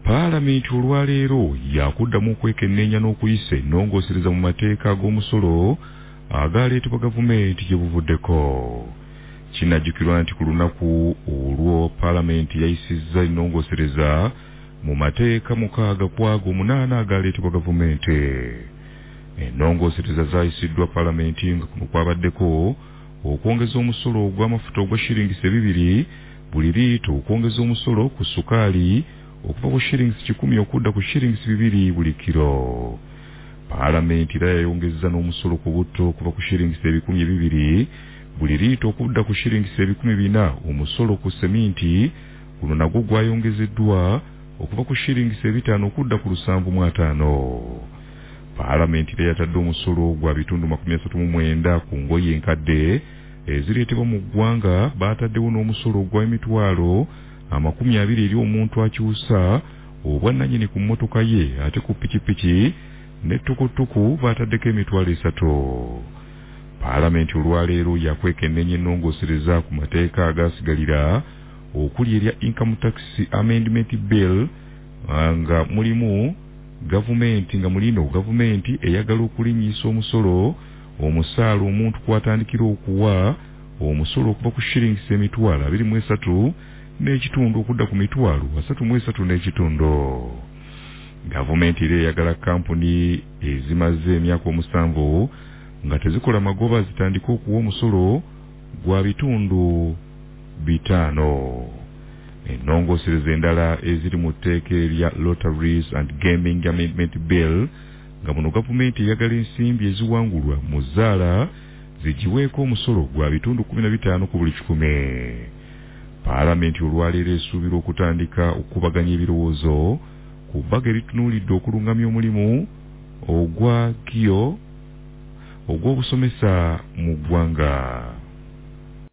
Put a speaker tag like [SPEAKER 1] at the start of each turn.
[SPEAKER 1] Paalamenti olwaleero yakuddamu okwekenneenya n'okuyisa ennongoosereza mu mateeka ag'omusolo agaleetebwa gavumenti gye buvuddeko. Kinajjukirwa nti ku lunaku olwo Paalamenti yayisizza ennongoosereza mu mateeka 6 ku ago 8 agaleetebwa gavumenti. Ennongoosereza zaayisiddwa Paalamenti nga kuno kwabaddeko okwongeza omusolo ogw'amafuta ogwa shillings 2 buli liito, okwongeza omusolo ku sukaali okuva ku shillings 10 okudda ku shillings 2 buli kiro. Paalamenti era yayongezza n'omusolo ku butto okuva ku shillings 200 buli liito okudda ku shillings 400. Omusolo ku seminti guno nagwo gwayongezeddwa okuva ku shillings 5 okudda ku 750. Paalamenti era yatadde omusolo gwa bitundu 39 ku ngoye enkadde ezireetebwa mu ggwanga. Baataddewo n'omusolo gwa emitwalo 20 eri omuntu akyusa obwannannyini ku mmotoka ye, ate ku pikipiki n'ettukutuku baataddeko emitwalo 3. Paalamenti olwaleero yakwekenneenya ennongoosereza ku mateeka agaasigalira okuli erya Income Tax Amendment Bill nga mulimu gavumenti eyagala okulinnyisa omusolo omusaala omuntu kwatandikira okuwa omusolo okuva ku shillings emitwalo 23 n'ekitundu okudda ku mitwalo 33 n'ekitundu. Gavumenti era eyagala kampuni ezimaze emyaka 7 nga tezikola magoba zitandika okuwa omusolo gwa bitundu 5. Ennongoosereza endala eziri mu tteeka erya Lotteries and Gaming Amendment Bill nga muno gavumenti eyagala ensimbi eziwangulwa mu zzaala zigiweeko omusolo gwa bitundu 15 ku buli 100. Paalamenti olwaleero esuubira okutandika okubaganya ebirowoozo ku bbaga eritunuulidde okulungamya omulimu ogw'obusomesa mu ggwanga.